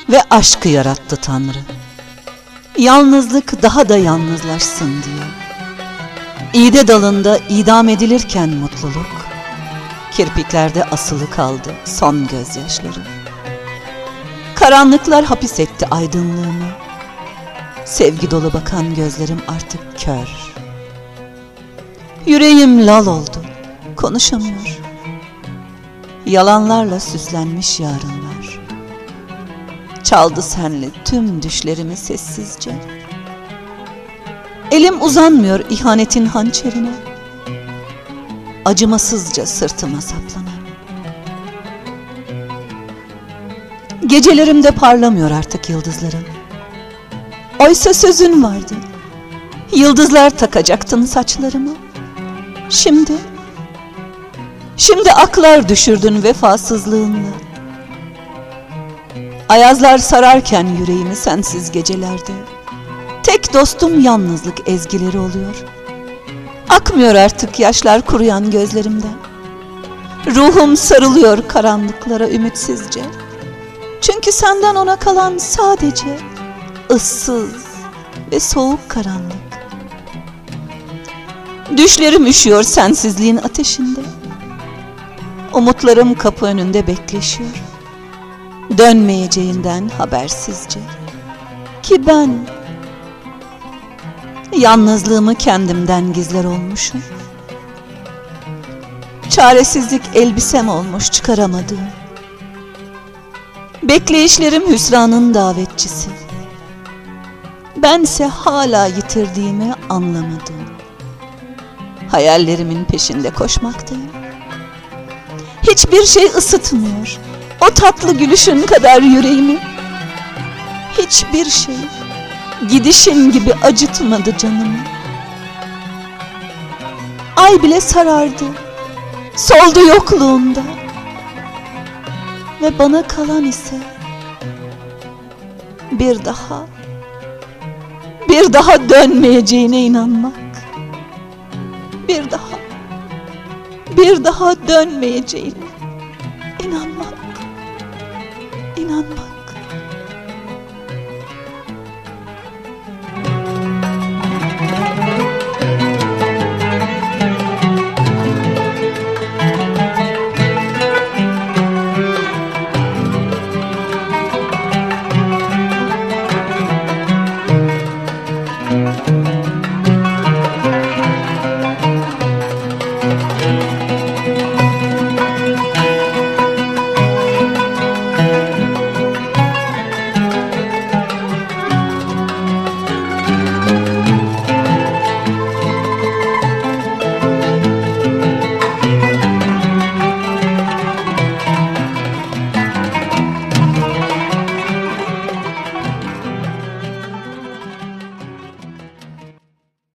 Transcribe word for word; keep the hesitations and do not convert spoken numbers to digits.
ve aşkı yarattı Tanrı. Yalnızlık daha da yalnızlaşsın diye. İğde dalında idam edilirken mutluluk, kirpiklerde asılı kaldı son gözyaşları. Karanlıklar hapis etti aydınlığımı. Sevgi dolu bakan gözlerim artık kör. Yüreğim lal oldu, konuşamıyor. Yalanlarla süslenmiş yarınlar. Çaldı senli tüm düşlerimi sessizce. Elim uzanmıyor ihanetin hançerine. Acımasızca sırtıma saplanan. Gecelerimde parlamıyor artık yıldızlarım. Oysa sözün vardı. Yıldızlar takacaktın saçlarıma. Şimdi, şimdi aklar düşürdün vefasızlığınla. Ayazlar sararken yüreğimi sensiz gecelerde. Tek dostum yalnızlık ezgileri oluyor. Akmıyor artık yaşlar kuruyan gözlerimden. Ruhum sarılıyor karanlıklara ümitsizce. Çünkü senden ona kalan sadece ıssız ve soğuk karanlık. Düşlerim üşüyor sensizliğin ateşinde. Umutlarım kapı önünde bekleşiyor. Dönmeyeceğinden habersizce. Ki ben yalnızlığımı kendimden gizler olmuşum. Çaresizlik elbisem olmuş çıkaramadığım. Bekleyişlerim hüsranın davetçisi. Bense hala yitirdiğimi anlamadım. Hayallerimin peşinde koşmaktayım. Hiçbir şey ısıtmıyor o tatlı gülüşün kadar yüreğimi. Hiçbir şey gidişin gibi acıtmadı canımı. Ay bile sarardı, soldu yokluğunda. Ve bana kalan ise bir daha, bir daha dönmeyeceğine inanmak. Bir daha, bir daha dönmeyeceğine.